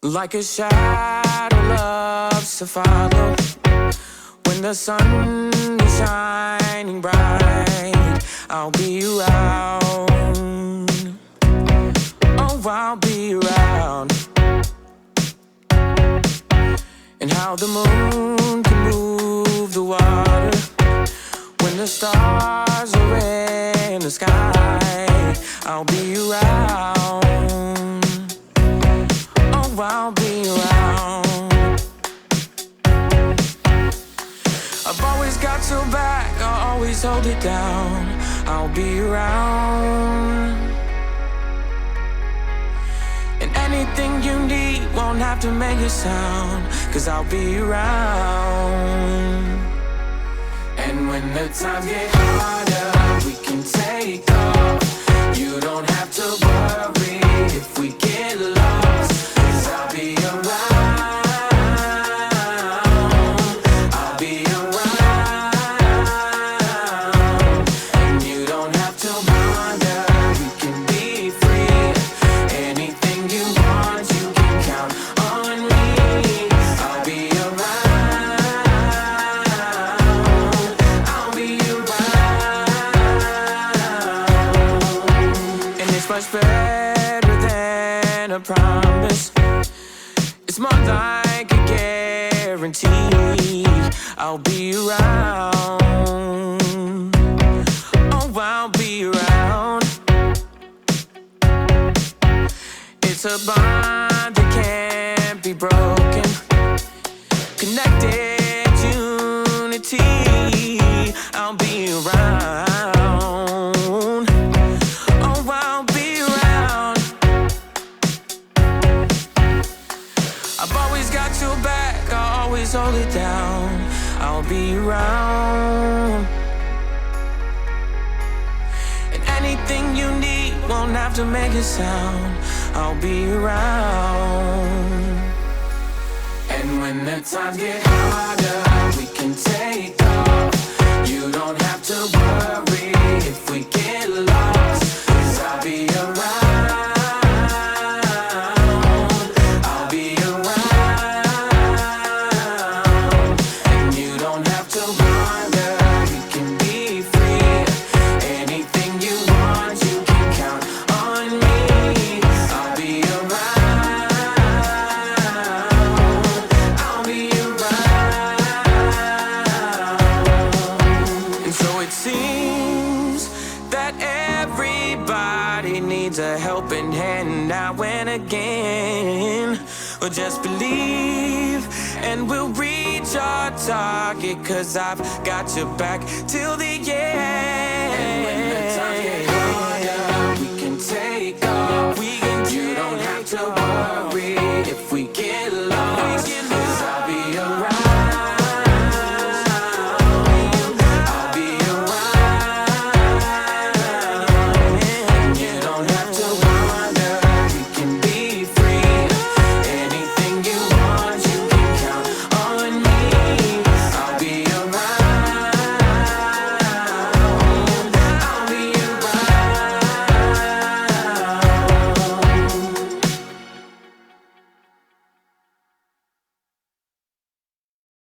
Like a shadow loves to follow when the sun is shining bright. I'll be around. Oh, I'll be around. And how the moon can move the water when the stars are in the sky. I'll be around. Oh, I'll be around. I've always got your back, I'll always hold it down. I'll be around. And anything you need won't have to make a sound, 'cause I'll be around. And when the times get harder, we can take off. You don't have to worry if we get lost, 'cause I'll be around. I'll be around. And you don't have to wonder, you can be free. Anything you want, you can count on me. I'll be around. I'll be around. And it's much better than a promise. It's more like a guarantee. I'll be around. Oh, I'll be around. It's a bond that can't be broken. Connected unity. I'll be around. Oh, I'll be around. I've always got your back, I'll always hold it down. I'll be around. And anything you need won't have to make a sound. I'll be around. And when the times get harder, we can take off. You don't have to worry if we get lost, 'cause I'll be around. I'll be around. And you don't have to wonder, you can be free. Anything you want, you can count on me. I'll be around. I'll be around. And so it seems that everybody needs a helping hand now and again. Well, just believe and we'll reach our target, 'cause I've got your back till the end.